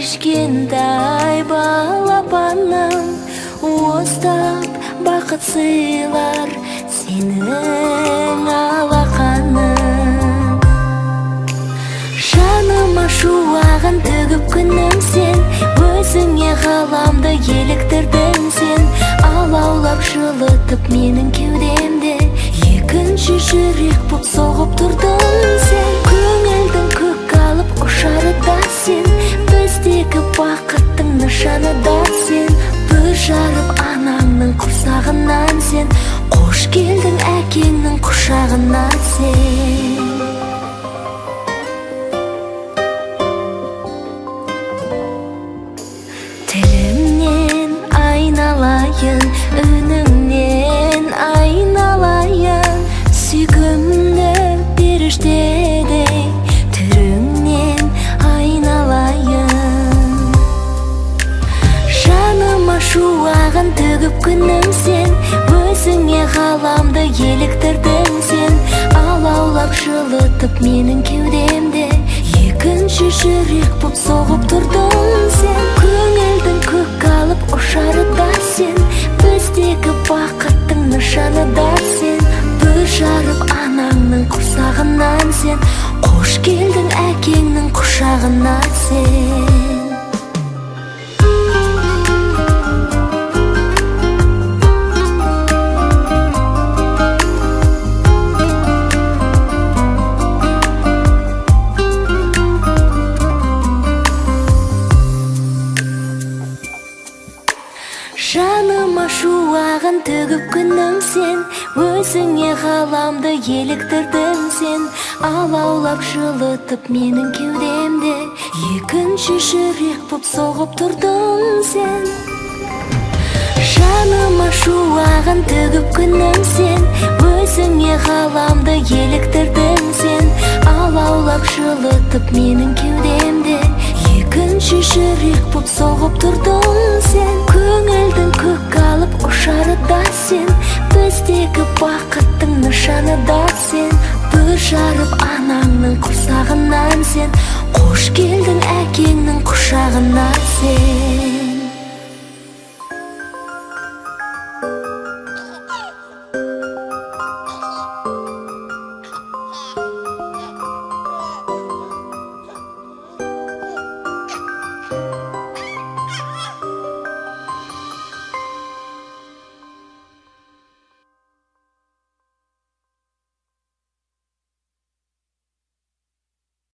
кішкентай балапаным, уыстап бақыт сыйлар сенің алақаның. Жаныма шуағын төгіп күнім сен, өзіңе ғаламды еліктірдің сен. Алаулап жылытып менің кеудемде, екінші жүрек боп соғып тұрдың сен. Көңілдің көк алып ұшары да сен, біздегі бақыттың нышаны да сен. Бір жарып анаңның құрсағынан сен, қош келдің әкеңнің құшағына сен. Тіліңнен айналайын, үніңнен айналайын, сүйкімді періштедей түріңнен айналайын. Жаныма шуағын төгіп күнім сен, өзіңе ғаламды еліктірдің сен. Алаулап жылытып менің кеудемде, екінші жүрек боп соғып тұрдың сен. Көңілдің көк алып ұшары да сен, біздегі бақыттың нышаны да сен. Бір жарып анаңның құрсағынан сен, қош келдің әкеңнің құшағына сен. Жаныма шуағын төгіп күнім сен, өзіңе ғаламды еліктірдің сен. Алаулап жылытып менің кеудемде, екінші жүрек боп соғып тұрдың сен. Жаныма шуағын төгіп күнім сен, өзіңе ғаламды еліктірдің сен. Алаулап жылытып менің кеудемде, екінші жүрек боп соғып тұрдың сен. Көңілдің көк алып ұшары да сен, біздегі бақыттың нышаны да сен. Бір жарып анаңның құрсағынан сен, қош келдің әкеңнің құшағына сен.